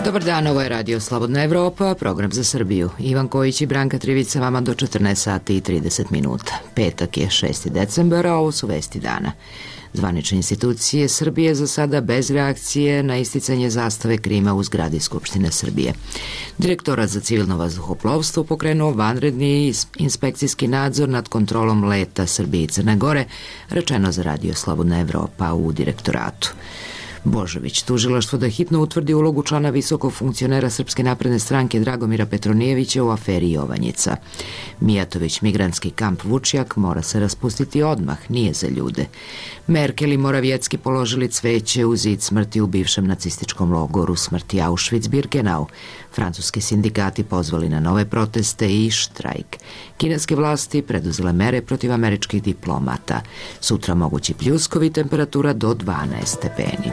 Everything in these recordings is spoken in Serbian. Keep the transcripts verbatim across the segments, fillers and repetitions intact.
Dobar dan, ovo je Radio Slobodna Evropa, program za Srbiju. Ivan Kojić i Branka Trivica vama do četrnaest sati i trideset minuta. Petak je šesti decembar, a ovo su vesti dana. Zvanične institucije Srbije za sada bez reakcije na isticanje zastave Krima u zgradi Skupštine Srbije. Direktorat za civilno vazduhoplovstvo pokrenuo vanredni inspekcijski nadzor nad kontrolom leta Srbije i Crne Gore, rečeno za Radio Slobodna Evropa u direktoratu. Božović, tužilaštvo da hitno utvrdi ulogu člana visokog funkcionera Srpske napredne stranke Dragomira Petronijevića u aferi Jovanjica. Mijatović, migrantski kamp Vučjak mora se raspustiti odmah, nije za ljude. Merkel i Moravjecki položili cveće u zid smrti u bivšem nacističkom logoru smrti Auschwitz-Birkenau. Francuski sindikati pozvali na nove proteste i štrajk. Kineske vlasti preduzele mere protiv američkih diplomata. Sutra mogući pljuskovi, temperatura do dvanaest stepeni.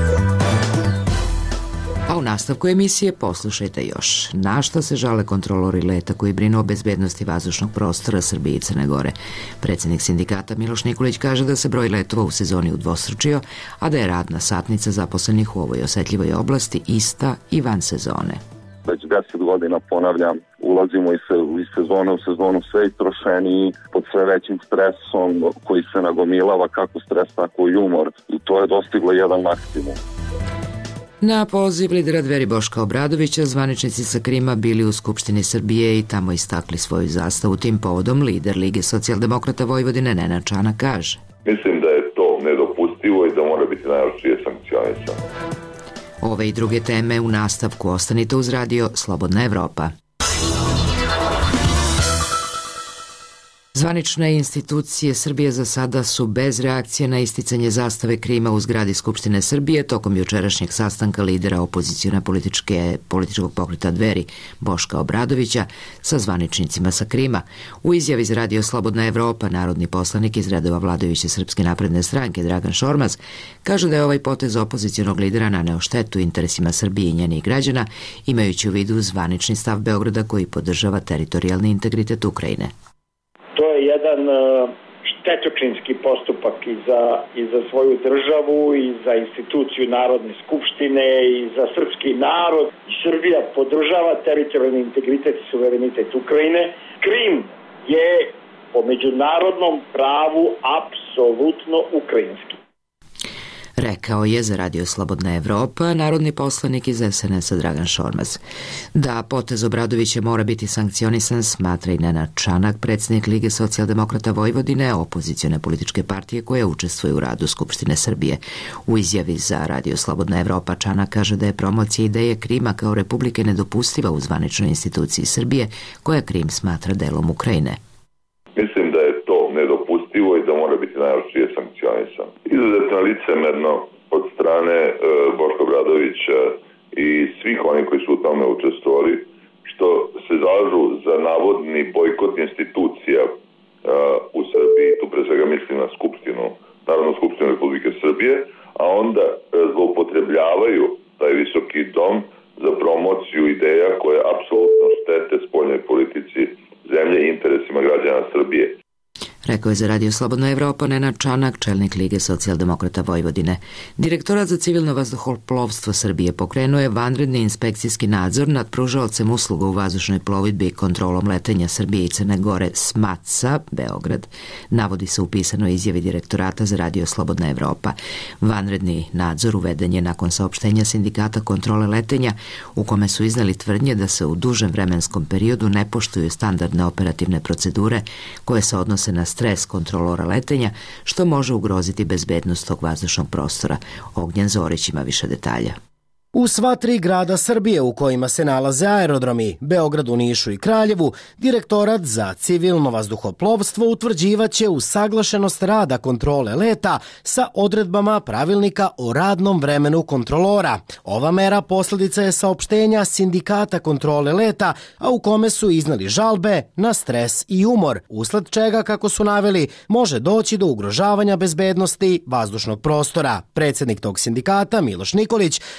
A u nastavku emisije poslušajte još. Na šta se žale kontrolori leta koji brinu o bezbednosti vazdušnog prostora Srbije i Crne Gore? Predsjednik sindikata Miloš Nikolić kaže da se broj letova u sezoni udvostručio, a da je radna satnica zaposlenih u ovoj osetljivoj oblasti ista i van sezone. Već deset godina, ponavljam, ulazimo iz sezone u sezonu sve istrošeniji, pod sve većim stresom koji se nagomilava, kako stres, tako i umor. I to je dostiglo jedan maksimum. Na poziv lidera Dveri Boška Obradovića, zvaničnici sa Krima bili u Skupštini Srbije i tamo istakli svoju zastavu. Tim povodom lider Lige socijaldemokrata Vojvodine Nenad Čanak kaže: Mislim da je to nedopustivo i da mora biti najoštrije sankcionisano. Ove i druge teme u nastavku, ostanite uz Radio Slobodna Evropa. Zvanične institucije Srbije za sada su bez reakcije na isticanje zastave Krima u zgradi Skupštine Srbije tokom jučerašnjeg sastanka lidera opozicione političke političkog pokreta Dveri Boška Obradovića sa zvaničnicima sa Krima. U izjavi za Radio Slobodna Evropa narodni poslanik iz redova vladajuće Srpske napredne stranke Dragan Šormaz kaže da je ovaj potez opozicionog lidera naneo štetu interesima Srbije i njenih građana, imajući u vidu zvanični stav Beograda koji podržava teritorijalni integritet Ukrajine. To je jedan štetočinski postupak i za, i za svoju državu i za instituciju Narodne skupštine i za srpski narod. Srbija podržava teritorijalni integritet i suverenitet Ukrajine. Krim je po međunarodnom pravu apsolutno ukrajinski. Rekao je za Radio Slobodna Evropa narodni poslanik iz es en es-a Dragan Šormaz. Da potez Obradovića mora biti sankcionisan smatra i Nenad Čanak, predsjednik Lige socijaldemokrata Vojvodine, opozicione političke partije koja učestvuje u radu Skupštine Srbije. U izjavi za Radio Slobodna Evropa Čanak kaže da je promocija ideje Krima kao republike nedopustiva u zvaničnoj instituciji Srbije koja Krim smatra delom Ukrajine. Mislim da je to nedopustivo i da mora biti najoštrije sankcionisan. Izuzetno licemerno od strane e, Boška Obradovića i svih onih koji su u tome učestvovali, što se zalažu za navodni bojkot institucija e, u Srbiji, tu pre svega mislim na Skupštinu, Narodnu skupštinu Republike Srbije, a onda e, zloupotrebljavaju taj visoki dom za promociju ideja koje apsolutno štete spoljnoj politici zemlje i interesima građana Srbije. Rekao je za Radio Slobodna Evropa Nenad Čanak, čelnik Lige socijaldemokrata Vojvodine. Direktorat za civilno vazduhoplovstvo Srbije pokrenuo je vanredni inspekcijski nadzor nad pružaocem usluga u vazdušnoj plovidbi i kontrolom letenja Srbije i Crne Gore SMATSA, Beograd, navodi se u pisanoj izjavi direktorata za Radio Slobodna Evropa. Vanredni nadzor uveden je nakon saopštenja sindikata kontrole letenja u kome su iznali tvrdnje da se u dužem vremenskom periodu ne poštuju standardne operativne procedure koje se odnose na stres kontrolora letenja, što može ugroziti bezbednost tog vazdušnog prostora. Ognjen Zorić ima više detalja. U sva tri grada Srbije u kojima se nalaze aerodromi, Beogradu, Nišu i Kraljevu, Direktorat za civilno vazduhoplovstvo utvrđivaće usaglašenost rada kontrole leta sa odredbama pravilnika o radnom vremenu kontrolora. Ova mera posljedica je saopštenja sindikata kontrole leta, a u kome su iznali žalbe na stres i umor, usled čega, kako su naveli, može doći do ugrožavanja bezbednosti vazdušnog prostora. Predsjednik tog sindikata, Miloš Nikolić, za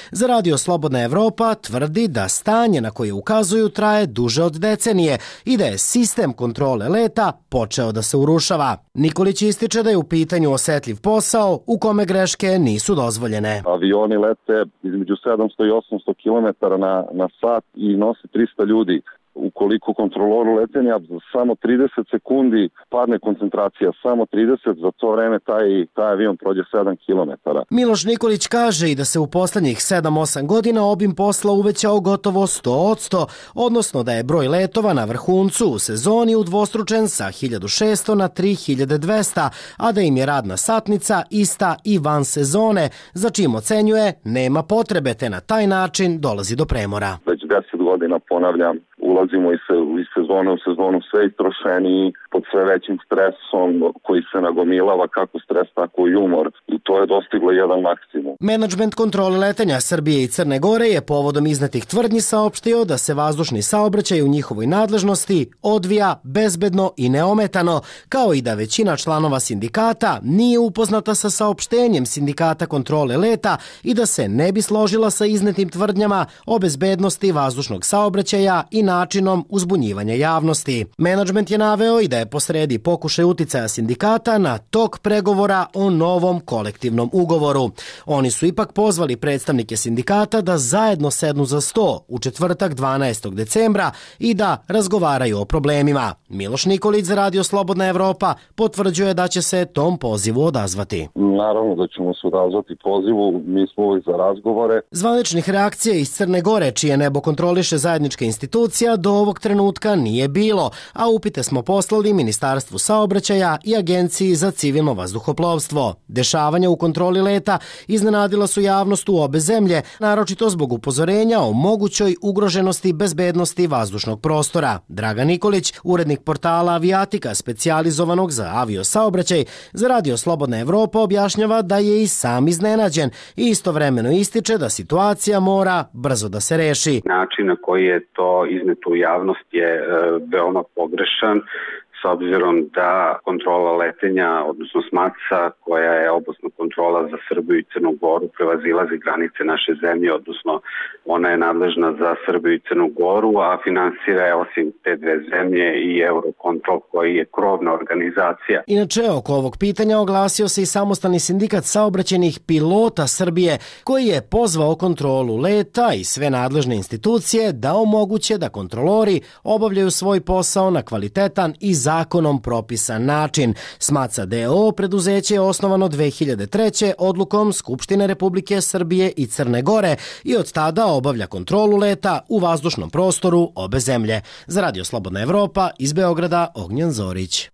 Radio Slobodna Evropa tvrdi da stanje na koje ukazuju traje duže od decenije i da je sistem kontrole leta počeo da se urušava. Nikolić ističe da je u pitanju osetljiv posao u kome greške nisu dozvoljene. Avioni lete između sedamsto i osamsto kilometara na, na sat i nose trista ljudi. Ukoliko kontroloru letenja za samo trideset sekundi padne koncentracija, samo trideset, za to vreme taj, taj avion prođe sedam kilometara. Miloš Nikolić kaže i da se u poslednjih sedam osam godina obim posla uvećao gotovo sto posto, odnosno da je broj letova na vrhuncu u sezoni udvostručen sa hiljadu šesto na tri hiljade dvesta, a da im je radna satnica ista i van sezone, za čim ocenjuje nema potrebe, te na taj način dolazi do premora. Već deset godina ponavljam, ulazimo iz, se, iz sezone u sezonu sve istrošeniji, pod sve većim stresom koji se nagomilava, kako stres, tako i umor. I to je dostiglo jedan maksimum. Menadžment kontrole letenja Srbije i Crne Gore je povodom iznetih tvrdnji saopštio da se vazdušni saobraćaj u njihovoj nadležnosti odvija bezbedno i neometano, kao i da većina članova sindikata nije upoznata sa saopštenjem Sindikata kontrole leta i da se ne bi složila sa iznetim tvrdnjama o bezbednosti vazdušnog saobraćaja i načinom uzbunjivanja javnosti. Menadžment je naveo i da je posredi pokušaj uticaja sindikata na tok pregovora o novom kolektivnom ugovoru. Oni su ipak pozvali predstavnike sindikata da zajedno sednu za sto u četvrtak dvanaestog decembra i da razgovaraju o problemima. Miloš Nikolić za Radio Slobodna Evropa potvrđuje da će se tom pozivu odazvati. Naravno da ćemo se odazvati pozivu, mi smo uvijek za razgovore. Zvaničnih reakcija iz Crne Gore, čije nebo kontroliše zajednička institucija, do ovog trenutka nije bilo, a upite smo poslali Ministarstvu saobraćaja i Agenciji za civilno vazduhoplovstvo. Dešavanja u kontroli leta iznenadila su javnost u obe zemlje, naročito zbog upozorenja o mogućoj ugroženosti bezbednosti vazdušnog prostora. Dragan Nikolić, urednik portala Avijatika, specijalizovanog za avio saobraćaj, za Radio Slobodna Evropa objašnjava da je i sam iznenađen i istovremeno ističe da situacija mora brzo da se reši. Način na koji je to izneto u javnost je e, veoma pogrešan, s obzirom da kontrola letenja, odnosno SMATSA, koja je oblasna kontrola za Srbiju i Crnu Goru, prevazilazi granice naše zemlje, odnosno ona je nadležna za Srbiju i Crnu Goru, a finansira je osim te dve zemlje i Eurocontrol, koji je krovna organizacija. Inače, oko ovog pitanja oglasio se i samostalni sindikat saobraćajnih pilota Srbije, koji je pozvao kontrolu leta i sve nadležne institucije da omoguće da kontrolori obavljaju svoj posao na kvalitetan i zakonom propisan način. SMATSA d o o preduzeće je osnovano dve hiljade treće odlukom Skupštine Republike Srbije i Crne Gore i od tada obavlja kontrolu leta u vazdušnom prostoru obe zemlje. Za Radio Slobodna Evropa iz Beograda, Ognjan Zorić.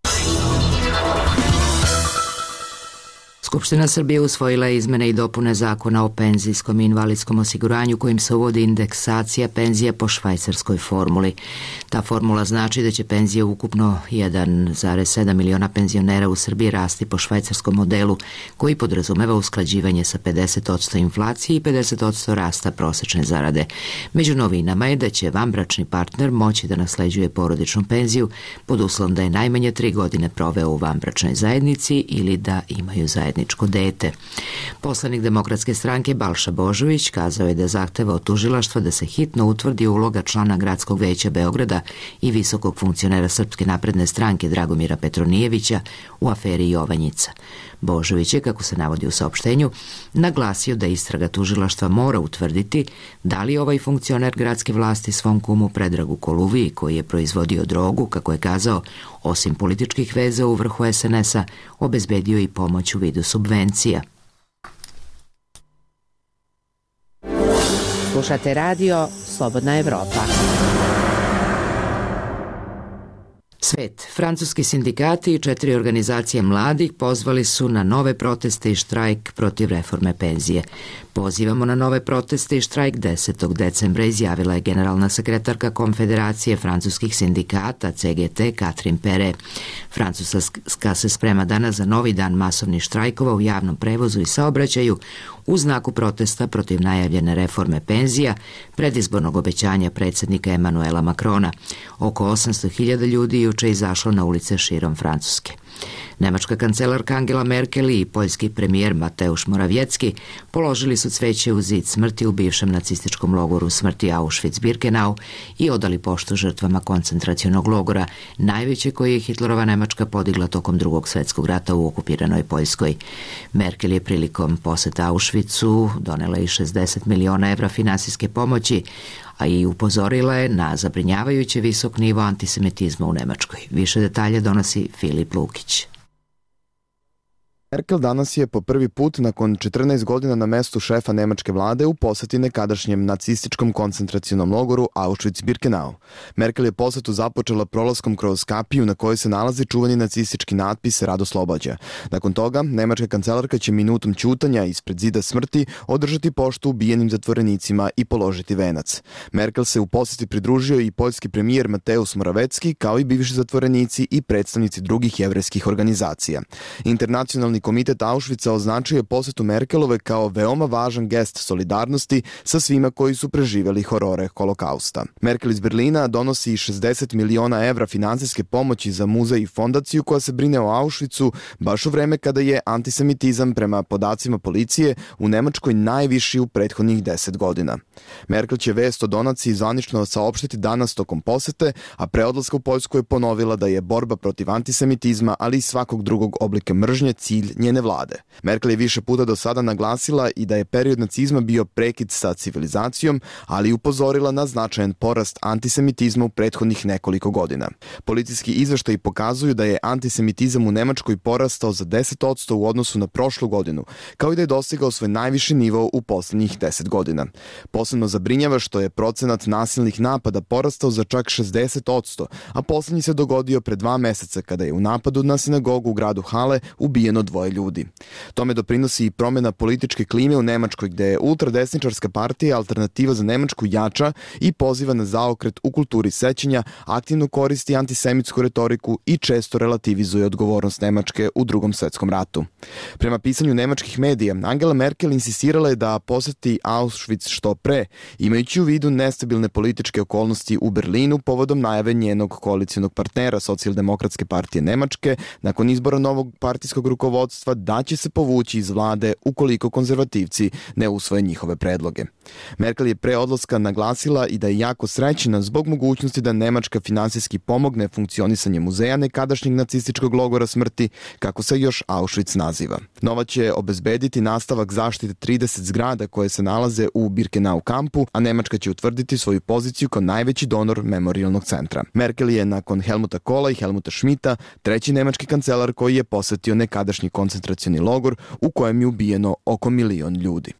Skupština Srbije usvojila je izmene i dopune Zakona o penzijskom i invalidskom osiguranju kojim se uvodi indeksacija penzija po švajcarskoj formuli. Ta formula znači da će penzije ukupno jedan zarez sedam miliona penzionera u Srbiji rasti po švajcarskom modelu koji podrazumeva usklađivanje sa pedeset posto inflacije i pedeset posto rasta prosečne zarade. Među novinama je da će vanbračni partner moći da nasleđuje porodičnu penziju pod uslovom da je najmanje tri godine proveo u vanbračnoj zajednici ili da imaju zajedničko dete. Poslanik Demokratske stranke Balša Božović kazao je da zahteva od tužilaštva da se hitno utvrdi uloga člana Gradskog veća Beograda i visokog funkcionera Srpske napredne stranke Dragomira Petronijevića u aferi Jovanjica. Božović je, kako se navodi u saopštenju, naglasio da istraga tužilaštva mora utvrditi da li ovaj funkcioner gradske vlasti svom kumu Predragu Koluviji, koji je proizvodio drogu, kako je kazao, osim političkih veza u vrhu es en es a, obezbedio i pomoć u vidu subvencija. Slušate radio Slobodna Evropa. Svet. Francuski sindikati i četiri organizacije mladih pozvali su na nove proteste i štrajk protiv reforme penzije. Pozivamo na nove proteste i štrajk desetog decembra, izjavila je generalna sekretarka Konfederacije francuskih sindikata C G T Catherine Pere. Francuska se sprema danas za novi dan masovnih štrajkova u javnom prevozu i saobraćaju u znaku protesta protiv najavljene reforme penzija, predizbornog obećanja predsjednika Emanuela Makrona. Oko osamsto hiljada ljudi juče izašlo na ulice širom Francuske. Nemačka kancelarka Angela Merkel i poljski premijer Mateusz Morawiecki položili su cveće u zid smrti u bivšem nacističkom logoru smrti Auschwitz-Birkenau i odali poštu žrtvama koncentracionog logora, najveće koje je Hitlerova Nemačka podigla tokom drugog svjetskog rata u okupiranoj Poljskoj. Merkel je prilikom poseta Auschwitzu donela i šezdeset miliona evra finansijske pomoći, a i upozorila je na zabrinjavajuće visok nivo antisemitizma u Nemačkoj. Više detalje donosi Filip Lukić. Merkel danas je po prvi put nakon četrnaest godina na mestu šefa nemačke vlade u poseti nekadašnjem nacističkom koncentracionom logoru Auschwitz-Birkenau. Merkel je posetu započela prolaskom kroz kapiju na kojoj se nalazi čuvani nacistički natpis Rad oslobađa. Nakon toga, nemačka kancelarka će minutom ćutanja ispred zida smrti održati poštu ubijenim zatvorenicima i položiti venac. Merkel se u poseti pridružio i poljski premijer Mateusz Morawiecki, kao i bivši zatvorenici i predstavnici drugih jevrejskih organizacija. Internacionalni komitet Auschwitza označio je posetu Merkelove kao veoma važan gest solidarnosti sa svima koji su preživjeli horore holokausta. Merkel iz Berlina donosi šezdeset miliona evra finansijske pomoći za muzej i fondaciju koja se brine o Auschwitzu baš u vreme kada je antisemitizam prema podacima policije u Nemačkoj najviši u prethodnih deset godina. Merkel će vest o donaciji zvanično saopštiti danas tokom posete, a pre odlaska u Poljsku je ponovila da je borba protiv antisemitizma, ali i svakog drugog oblika mržnje cilj njene vlade. Merkel je više puta do sada naglasila i da je period nacizma bio prekid sa civilizacijom, ali i upozorila na značajan porast antisemitizma u prethodnih nekoliko godina. Policijski izveštaji pokazuju da je antisemitizam u Nemačkoj porastao za deset posto u odnosu na prošlu godinu, kao i da je dostigao svoj najviši nivo u poslednjih deset godina. Posebno zabrinjava što je procenat nasilnih napada porastao za čak šezdeset posto, a poslednji se dogodio pre dva meseca kada je u napadu na sinagogu u gradu Hale ubijeno dvoje ljudi. Tome doprinosi i promjena političke klime u Nemačkoj, gde je ultradesničarska partija Alternativa za Nemačku jača i poziva na zaokret u kulturi sećanja, aktivno koristi antisemitsku retoriku i često relativizuje odgovornost Nemačke u Drugom svetskom ratu. Prema pisanju nemačkih medija, Angela Merkel insistirala je da poseti Auschwitz što pre, imajući u vidu nestabilne političke okolnosti u Berlinu povodom najave njenog koalicijonog partnera Socijaldemokratske partije Nemačke nakon izbora novog partijskog rukovodstva da će se povući iz vlade ukoliko konzervativci ne usvoje njihove predloge. Merkel je pre odlaska naglasila i da je jako srećna zbog mogućnosti da Nemačka finansijski pomogne funkcionisanje muzeja nekadašnjeg nacističkog logora smrti, kako se još Auschwitz naziva. Nova će obezbediti nastavak zaštite trideset zgrada koje se nalaze u Birkenau kampu, a Nemačka će utvrditi svoju poziciju kao najveći donor memorijalnog centra. Merkel je nakon Helmuta Kohla i Helmuta Schmidta treći nemački kancelar koji je posetio nekadašnji koncentracioni logor u kojem je ubijeno oko milion ljudi.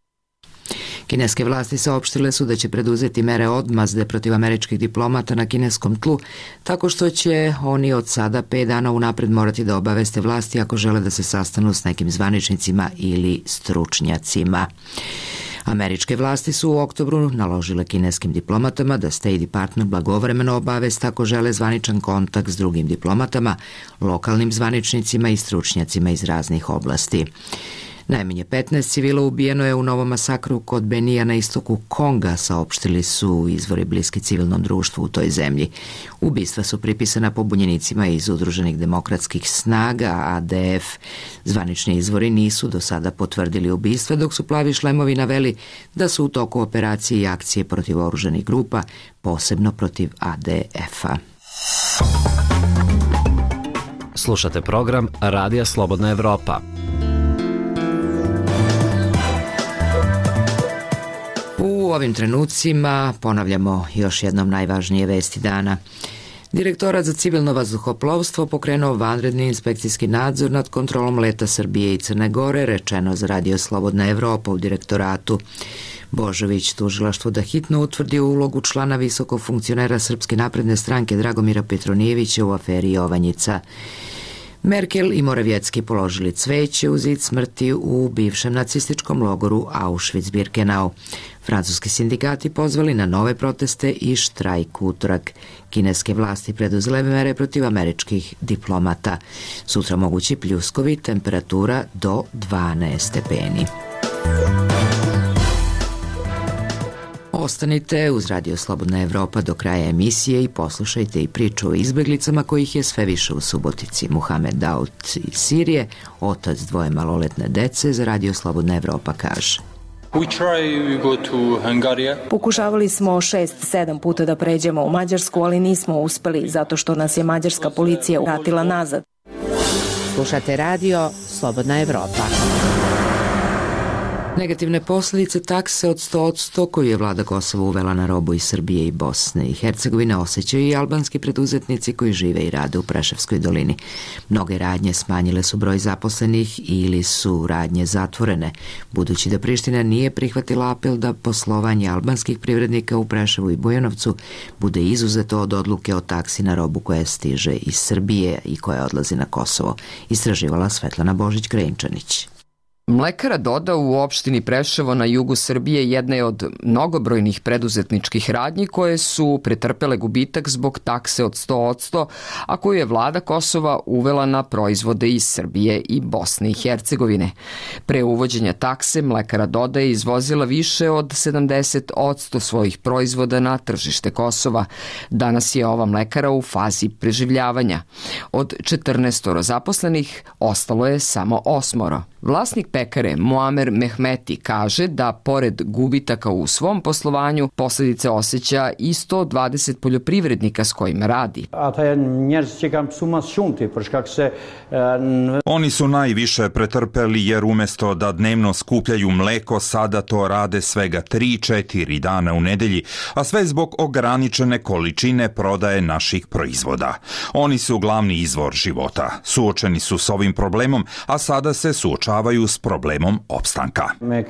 Kineske vlasti saopštile su da će preduzeti mere odmazde protiv američkih diplomata na kineskom tlu, tako što će oni od sada pet dana unapred morati da obaveste vlasti ako žele da se sastanu s nekim zvaničnicima ili stručnjacima. Američke vlasti su u oktobru naložile kineskim diplomatama da State Department blagovremeno obaveste ako žele zvaničan kontakt s drugim diplomatama, lokalnim zvaničnicima i stručnjacima iz raznih oblasti. Najmanje petnaest civila ubijeno je u novom masakru kod Benija na istoku Konga, saopštili su izvori bliski civilnom društvu u toj zemlji. Ubistva su pripisana pobunjenicima iz Udruženih demokratskih snaga, A D F. Zvanični izvori nisu do sada potvrdili ubistva, dok su plavi šlemovi naveli da su u toku operacije i akcije protiv oruženih grupa, posebno protiv A D F-a. Slušate program Radija Slobodna Evropa. U ovim trenucima ponavljamo još jednom najvažnije vesti dana. Direktorat za civilno vazduhoplovstvo pokrenuo vanredni inspekcijski nadzor nad kontrolom leta Srbije i Crne Gore, rečeno za Radio Slobodna Evropa u direktoratu. Božović tužilaštvo da hitno utvrdi ulogu člana visokog funkcionera Srpske napredne stranke Dragomira Petronijevića u aferi Jovanjica. Merkel i Morawiecki položili cveće u zid smrti u bivšem nacističkom logoru Auschwitz-Birkenau. Francuski sindikati pozvali na nove proteste i štrajk utorak. Kineske vlasti preduzele mere protiv američkih diplomata. Sutra mogući pljuskovi, temperatura do dvanaest stepeni. Ostanite uz Radio Slobodna Evropa do kraja emisije i poslušajte i priču o izbeglicama kojih je sve više u Subotici. Muhamed Daud iz Sirije, otac dvoje maloletne dece, za Radio Slobodna Evropa kaže: Pokušavali smo šest, sedam puta da pređemo u Mađarsku, ali nismo uspeli zato što nas je mađarska policija vratila nazad. Slušate Radio Slobodna Evropa. Negativne posljedice takse od sto odsto koju je vlada Kosova uvela na robu iz Srbije i Bosne i Hercegovine osjećaju i albanski preduzetnici koji žive i rade u Preševskoj dolini. Mnoge radnje smanjile su broj zaposlenih ili su radnje zatvorene, budući da Priština nije prihvatila apel da poslovanje albanskih privrednika u Preševu i Bujanovcu bude izuzeto od odluke o taksi na robu koja stiže iz Srbije i koja odlazi na Kosovo, istraživala Svetlana Božić-Krejnčanić. Mlekara Doda u opštini Preševo na jugu Srbije jedna je od mnogobrojnih preduzetničkih radnji koje su pretrpele gubitak zbog takse od sto odsto, a koju je vlada Kosova uvela na proizvode iz Srbije i Bosne i Hercegovine. Pre uvođenja takse Mlekara Doda je izvozila više od sedamdeset odsto svojih proizvoda na tržište Kosova. Danas je ova mlekara u fazi preživljavanja. Od četrnaestoro zaposlenih ostalo je samo osmoro. Vlasnik pekare Muamer Mehmeti kaže da pored gubitaka u svom poslovanju posljedice osjeća i sto dvadeset poljoprivrednika s kojima radi. Oni su najviše pretrpeli jer umesto da dnevno skupljaju mleko, sada to rade svega tri četiri dana u nedelji, a sve zbog ograničene količine prodaje naših proizvoda. Oni su glavni izvor života. Suočeni su s ovim problemom, a sada se suočavaju s problemom opstanka.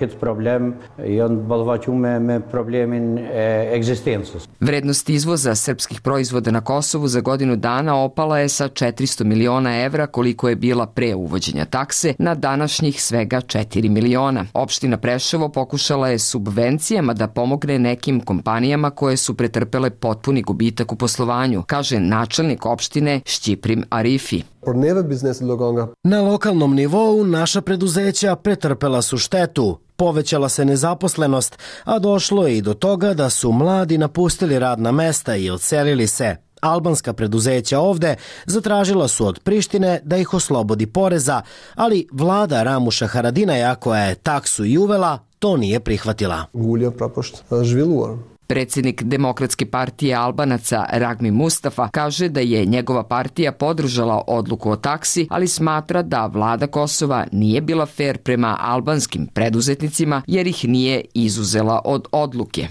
Vrednost izvoza srpskih proizvoda na Kosovu za godinu dana opala je sa četiristo miliona evra koliko je bila pre uvođenja takse na današnjih svega četiri miliona. Opština Preševo pokušala je subvencijama da pomogne nekim kompanijama koje su pretrpele potpuni gubitak u poslovanju, kaže načelnik opštine Šćiprim Arifi. Na lokalnom nivou naša preduzeća pretrpela su štetu, povećala se nezaposlenost, a došlo je i do toga da su mladi napustili radna mesta i odselili se. Albanska preduzeća ovde zatražila su od Prištine da ih oslobodi poreza, ali vlada Ramuša Haradinaja, koja je taksu i uvela, to nije prihvatila. Predsjednik Demokratske partije Albanaca Ragmi Mustafa kaže da je njegova partija podržala odluku o taksi, ali smatra da vlada Kosova nije bila fer prema albanskim preduzetnicima jer ih nije izuzela od odluke.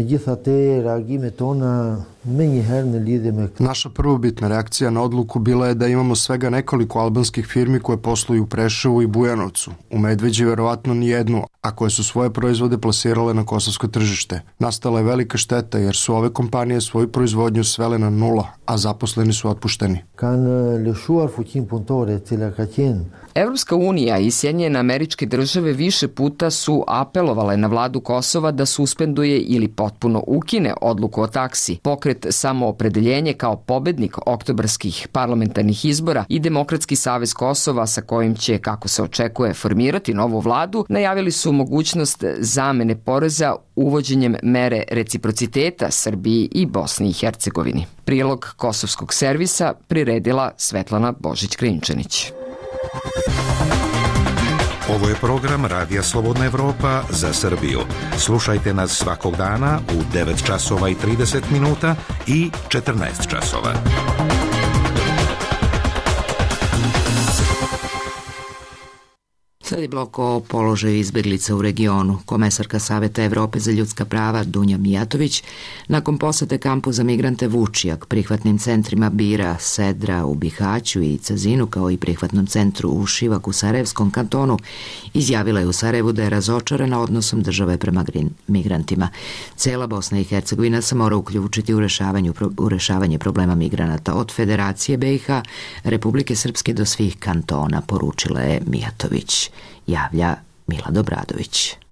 Naša prvobitna reakcija na odluku bila je da imamo svega nekoliko albanskih firmi koje posluju u Preševu i Bujanovcu. U Medveđi verovatno ni jednu, a koje su svoje proizvode plasirale na kosovsko tržište. Nastala je velika šteta jer su ove kompanije svoju proizvodnju svele na nula, a zaposleni su otpušteni. Evropska unija i Sjedinjene Američke Države više puta su apelovale na vladu Kosova da suspenduje ili potpuno ukine odluku o taksi. Pokret Samoopredeljenje kao pobednik oktobarskih parlamentarnih izbora i Demokratski savez Kosova, sa kojim će, kako se očekuje, formirati novu vladu, najavili su mogućnost zamene poreza uvođenjem mere reciprociteta Srbiji i Bosni i Hercegovini. Prilog Kosovskog servisa priredila Svetlana Božić-Krejnčanić. Ovo je program Radija Slobodna Evropa za Srbiju. Slušajte nas svakog dana u devet časova i trideset minuta i četrnaest časova. Sad je blok o položaju izbeglica u regionu. Komesarka Saveta Evrope za ljudska prava Dunja Mijatović nakon posete kampu za migrante Vučijak, prihvatnim centrima Bira, Sedra u Bihaću i Cazinu, kao i prihvatnom centru u Šivak u Sarajevskom kantonu, izjavila je u Sarajevu da je razočarana odnosom države prema migrantima. Cela Bosna i Hercegovina se mora uključiti u, u rešavanje problema migranata od Federacije B i H, Republike Srpske do svih kantona, poručila je Mijatović. Javlja Mila Dobradović.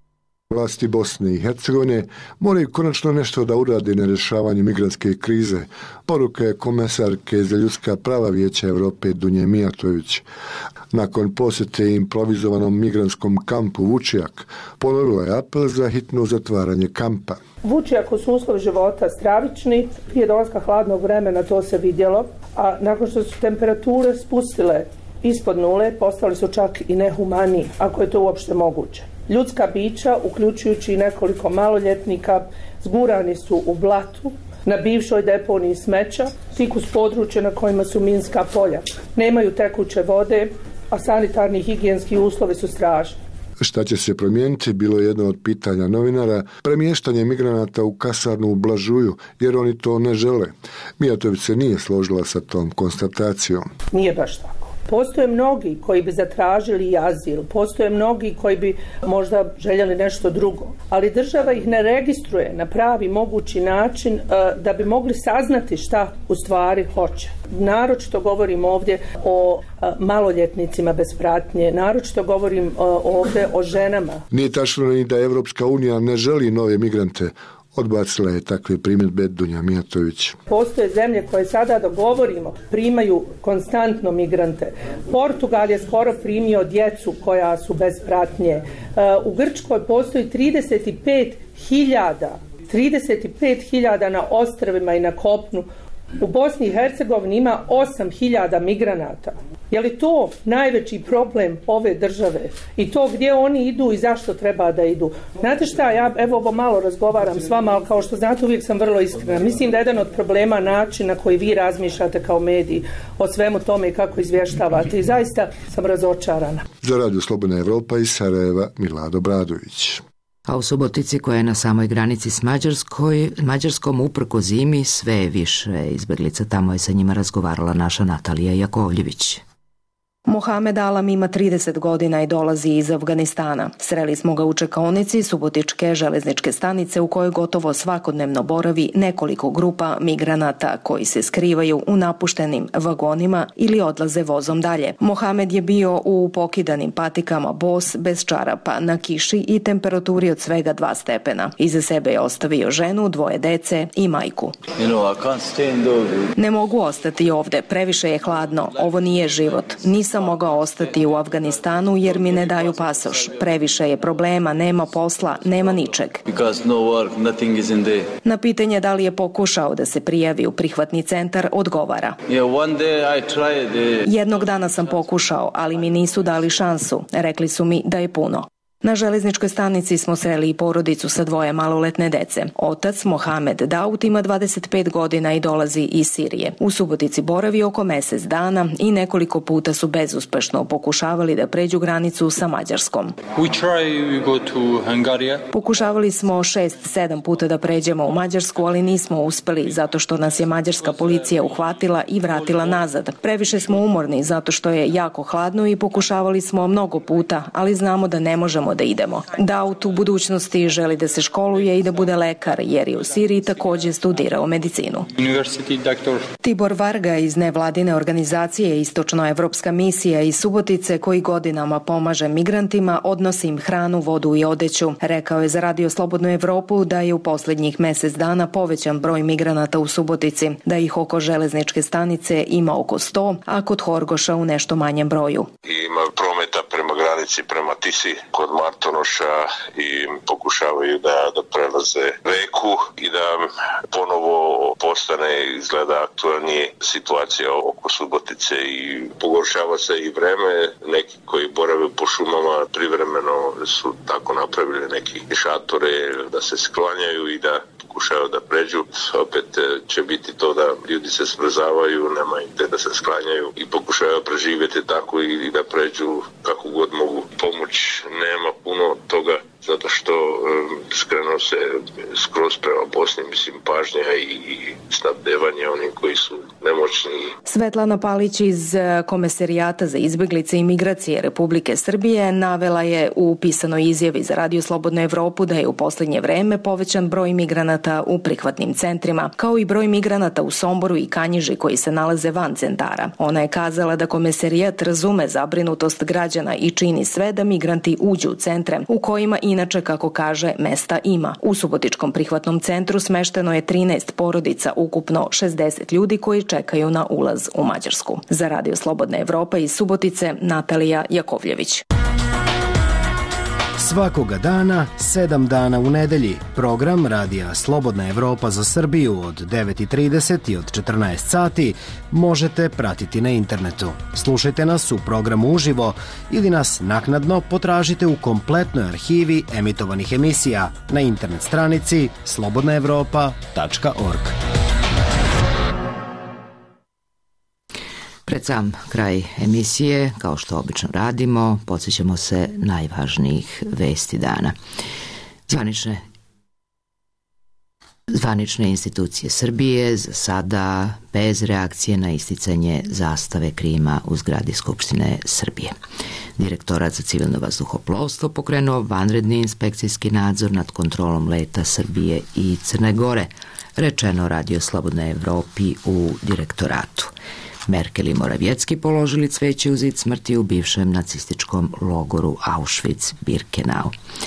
Vlasti Bosne i Hercegovine moraju konačno nešto da urade na rješavanju migrantske krize. Poruka je komesarke za ljudska prava Vijeća Evrope Dunje Mijatović. Nakon posjete improvizovanom migrantskom kampu Vučijak, ponovila je apel za hitno zatvaranje kampa. Vučijak su uslovi života stravični, prije dolaska hladnog vremena to se vidjelo, a nakon što su temperature spustile ispod nule, postali su čak i nehumani, ako je to uopšte moguće. Ljudska bića, uključujući nekoliko maloljetnika, zgurani su u blatu, na bivšoj deponiji smeća, tik uz područje na kojima su minska polja. Nemaju tekuće vode, a sanitarni i higijenski uslovi su strašni. Šta će se promijeniti, bilo je jedno od pitanja novinara, premještanje migranata u kasarnu u Blažuju, jer oni to ne žele. Mijatović se nije složila sa tom konstatacijom. Nije baš tako. Postoje mnogi koji bi zatražili azil, postoje mnogi koji bi možda željeli nešto drugo, ali država ih ne registruje na pravi mogući način da bi mogli saznati šta u stvari hoće. Naročito govorim ovdje o maloljetnicima bez pratnje, naročito govorim ovdje o ženama. Nije tačno ni da Evropska unija ne želi nove migrante. Odbacila je takve primjedbe Dunja Mijatović. Postoje zemlje koje sada dogovorimo primaju konstantno migrante. Portugal je skoro primio djecu koja su bez pratnje. U Grčkoj postoji trideset pet hiljada trideset pet hiljada na ostrvima i na kopnu. U Bosni i Hercegovini ima osam hiljada migranata. Je li to najveći problem ove države? I to gdje oni idu i zašto treba da idu? Znate šta, ja evo ovo malo razgovaram s vama, ali kao što znate uvijek sam vrlo iskrena. Mislim da je jedan od problema način na koji vi razmišljate kao mediji o svemu tome i kako izvještavate. I zaista sam razočarana. Za Radio Slobodna Evropa iz Sarajeva, Milado Bradović. A u Subotici, koja je na samoj granici s Mađarskoj, Mađarskom uprko zimi, sve je više izbeglica. Tamo je sa njima razgovarala naša Natalija Jakovljević. Mohamed Alam ima trideset godina i dolazi iz Afganistana. Sreli smo ga u čekaonici Subotičke železničke stanice u kojoj gotovo svakodnevno boravi nekoliko grupa migranata koji se skrivaju u napuštenim vagonima ili odlaze vozom dalje. Mohamed je bio u pokidanim patikama bos, bez čarapa, na kiši i temperaturi od svega dva stepena. Iza sebe je ostavio ženu, dvoje dece i majku. Ne mogu ostati ovde, previše je hladno, ovo nije život. Nisam Nisam mogao ostati u Afganistanu jer mi ne daju pasoš. Previše je problema, nema posla, nema ničeg. Na pitanje da li je pokušao da se prijavi u prihvatni centar, odgovara. Jednog dana sam pokušao, ali mi nisu dali šansu. Rekli su mi da je puno. Na železničkoj stanici smo sreli i porodicu sa dvoje maloletne dece. Otac Mohamed Daut ima dvadeset pet godina i dolazi iz Sirije. U Subotici boravi oko mjesec dana i nekoliko puta su bezuspešno pokušavali da pređu granicu sa Mađarskom. Pokušavali smo šest sedam puta da pređemo u Mađarsku, ali nismo uspeli zato što nas je mađarska policija uhvatila i vratila nazad. Previše smo umorni zato što je jako hladno i pokušavali smo mnogo puta, ali znamo da ne možemo da idemo. Daut u budućnosti želi da se školuje i da bude lekar, jer je u Siriji također studirao medicinu. Tibor Varga iz nevladine organizacije Istočnoevropska misija iz Subotice, koji godinama pomaže migrantima, odnosi im hranu, vodu i odeću. Rekao je za Radio Slobodnu Evropu da je u posljednjih mjesec dana povećan broj migranata u Subotici, da ih oko železničke stanice ima oko sto, a kod Horgoša u nešto manjem broju. Ima prometa prema granici, prema Tisi, kod Martonoša i pokušavaju da, da prelaze reku i da ponovo postane izgleda aktualnije situacija oko Subotice i pogoršava se i vreme. Neki koji borave po šumama privremeno su tako napravili neki šatore da se sklanjaju i da pokušaju da pređu. Opet će biti to da ljudi se smrzavaju, nema im te da se sklanjaju i pokušaju preživjeti tako i da pređu kako god mogu. Pomoć nema puno toga zato što um, skrenuo se skroz prema Bosni, mislim, pažnja i, i snabdevanje onih koji su nemoćni. Svetlana Palić iz Komesarijata za izbjeglice i migracije Republike Srbije navela je u pisanoj izjavi za Radio Slobodnu Evropu da je u posljednje vreme povećan broj migranata u prihvatnim centrima, kao i broj migranata u Somboru i Kanjiži koji se nalaze van centara. Ona je kazala da Komesarijat razume zabrinutost građana i čini sve da migranti uđu u centre u kojima inače, kako kaže, mesta ima. U Subotičkom prihvatnom centru smešteno je trinaest porodica, ukupno šezdeset ljudi koji čekaju na ulaz u Mađarsku. Za Radio Slobodna Evropa iz Subotice, Natalija Jakovljević. Svakoga dana, sedam dana u nedelji, program Radija Slobodna Evropa za Srbiju od devet i trideset i od četrnaest sati možete pratiti na internetu. Slušajte nas u programu uživo ili nas naknadno potražite u kompletnoj arhivi emitovanih emisija na internet stranici slobodna evropa tačka org. Pred sam kraj emisije, kao što obično radimo, podsjećamo se najvažnijih vesti dana. Zvanične, zvanične institucije Srbije za sada bez reakcije na isticanje zastave Krima u zgradi Skupštine Srbije. Direktorat za civilno vazduhoplovstvo pokrenuo vanredni inspekcijski nadzor nad kontrolom leta Srbije i Crne Gore, rečeno Radio Slobodnoj Evropi u direktoratu. Merkel i Moravjecki položili cveće u zid smrti u bivšem nacističkom logoru Auschwitz-Birkenau.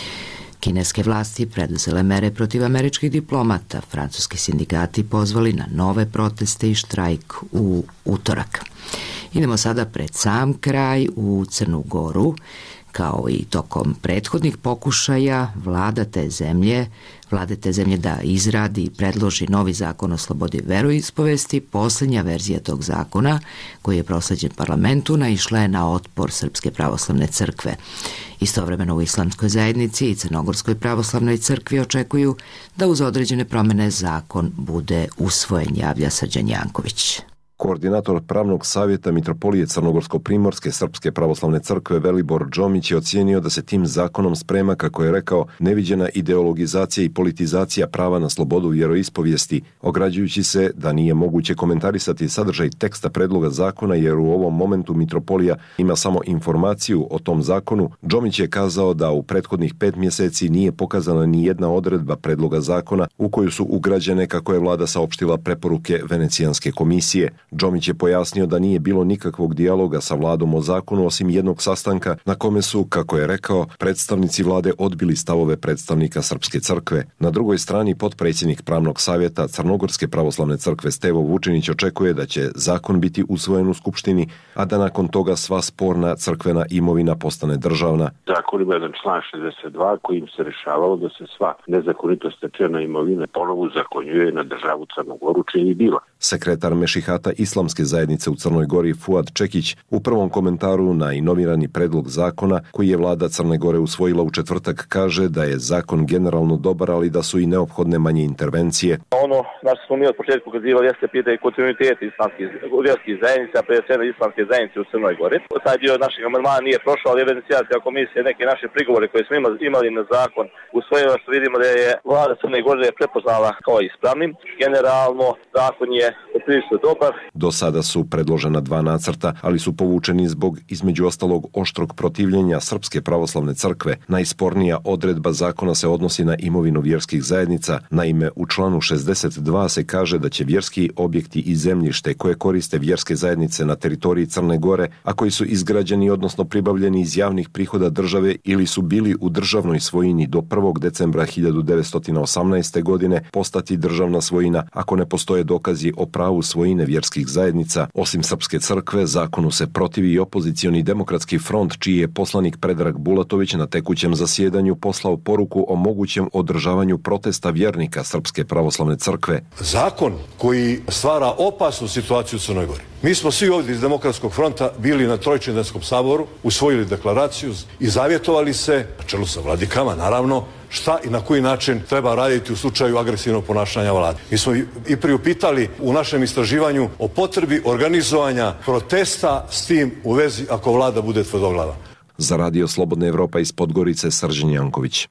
Kineske vlasti preduzele mere protiv američkih diplomata, francuski sindikati pozvali na nove proteste i štrajk u utorak. Idemo sada pred sam kraj u Crnu Goru. Kao i tokom prethodnih pokušaja vlada te zemlje, vlade te zemlje da izradi i predloži novi zakon o slobodi veroispovesti, posljednja verzija tog zakona, koji je prosleđen parlamentu, naišla je na otpor Srpske pravoslavne crkve. Istovremeno u Islamskoj zajednici i Crnogorskoj pravoslavnoj crkvi očekuju da uz određene promene zakon bude usvojen, javlja Srđan Janković. Koordinator pravnog savjeta Mitropolije Crnogorsko-primorske Srpske pravoslavne crkve Velibor Džomić je ocijenio da se tim zakonom sprema, kako je rekao, neviđena ideologizacija i politizacija prava na slobodu vjeroispovijesti, ograđujući se da nije moguće komentarisati sadržaj teksta predloga zakona jer u ovom momentu Mitropolija ima samo informaciju o tom zakonu. Džomić je kazao da u prethodnih pet mjeseci nije pokazana ni jedna odredba predloga zakona u koju su ugrađene, kako je vlada saopštila, preporuke Venecijanske komisije. Džomić je pojasnio da nije bilo nikakvog dijaloga sa vladom o zakonu osim jednog sastanka na kome su, kako je rekao, predstavnici vlade odbili stavove predstavnika Srpske crkve. Na drugoj strani potpredsjednik pravnog savjeta Crnogorske pravoslavne crkve Stevo Vučinić očekuje da će zakon biti usvojen u Skupštini, a da nakon toga sva sporna crkvena imovina postane državna. Zakon ima jedan član šezdeset dva kojim se rešavalo da se sva nezakonito stečena imovina ponovo zakonjuje na državu Crnu Goru, čiji je bila. Sekretar Mešihata Islamske zajednice u Crnoj Gori Fuad Čekić u prvom komentaru na inovirani predlog zakona koji je vlada Crne Gore usvojila u četvrtak kaže da je zakon generalno dobar, ali da su i neophodne manje intervencije. Ono na što smo mi od početka ukazivali jeste pitanje kontinuiteta islamskih vjerskih zajednica, pre svega islamske zajednice u Crnoj Gori. Taj dio našeg amandmana nije prošao, ali Venecijanska komisija neke naše prigovore koje smo imali na zakon usvojila, što vidimo da je vlada Crne Gore prepoznala kao ispravnim. Generalno zakon je prilično dobar. Do sada su predložena dva nacrta, ali su povučeni zbog, između ostalog, oštrog protivljenja Srpske pravoslavne crkve. Najspornija odredba zakona se odnosi na imovinu vjerskih zajednica. Naime, u članu šezdeset dva se kaže da će vjerski objekti i zemljište koje koriste vjerske zajednice na teritoriji Crne Gore, a koji su izgrađeni odnosno pribavljeni iz javnih prihoda države ili su bili u državnoj svojini do prvog decembra hiljadu devetsto osamnaeste. godine, postati državna svojina ako ne postoje dokazi o pravu svojine vjerskih zajednica. Osim Srpske crkve, zakonu se protivi i opozicioni demokratski front, čiji je poslanik Predrag Bulatović na tekućem zasjedanju poslao poruku o mogućem održavanju protesta vjernika Srpske pravoslavne crkve. Zakon koji stvara opasnu situaciju u Crnoj Gori. Mi smo svi ovdje iz Demokratskog fronta bili na Trojčindanskom saboru, usvojili deklaraciju i zavjetovali se, na čelu sa vladikama naravno, šta i na koji način treba raditi u slučaju agresivnog ponašanja vlade. Mi smo i priupitali u našem istraživanju o potrebi organizovanja protesta s tim u vezi ako vlada bude tvrdoglava. Za Radio Slobodna Evropa iz Podgorice, Srđan Janković.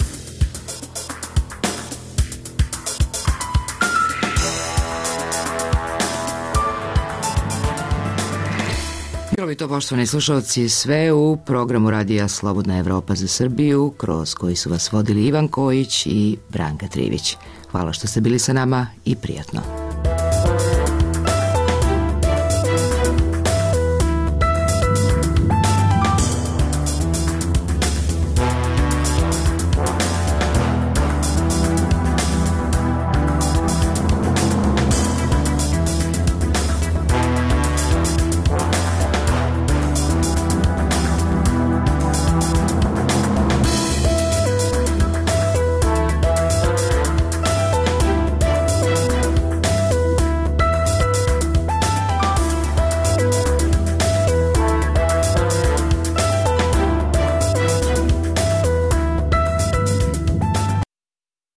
Bilo bi to, poštovani slušalci, sve u programu Radija Slobodna Evropa za Srbiju, kroz koji su vas vodili Ivan Kojić i Branka Trivić. Hvala što ste bili sa nama i prijatno.